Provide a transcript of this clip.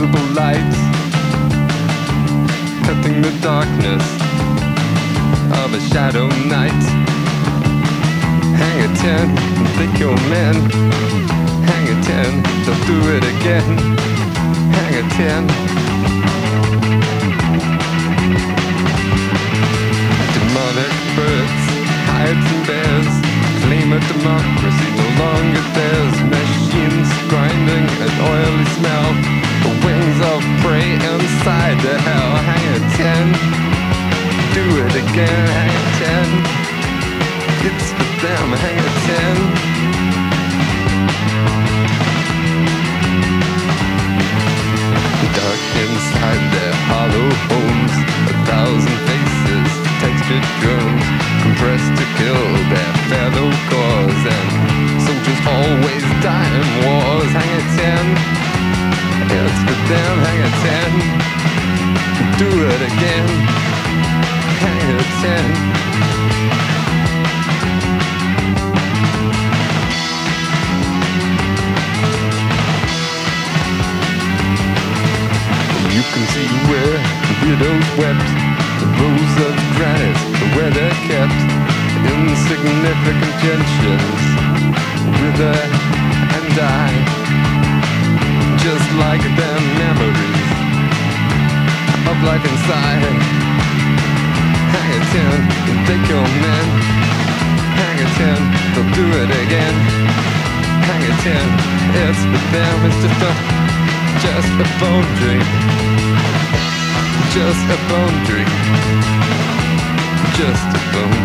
invisible light, cutting the darkness of a shadow night. Hang a 10 and think you're men. Hang a 10, they'll do it again. Hang a 10. Demonic birds, hides and bears, claim a democracy no longer theirs. Machines grinding an oily smell, the wings of prey inside the hell. Hang a 10, do it again. Hang a 10, it's for them. Hang a 10. Dark inside their hollow homes, 1,000 faces, textured drones, compressed to kill their fellow cause. And soldiers always die in wars. Hang a 10, it's for them. Hang a 10, do it again. Hang a 10. You can see where the widows wept, the rows of granite, where they're kept, insignificant gentians, wither and die, just like their memories of life inside. Hang a 10, they kill men. Hang a 10, they'll do it again. Hang a 10, it's for them, it's just a bone dream. Just a bone dream. Just a bone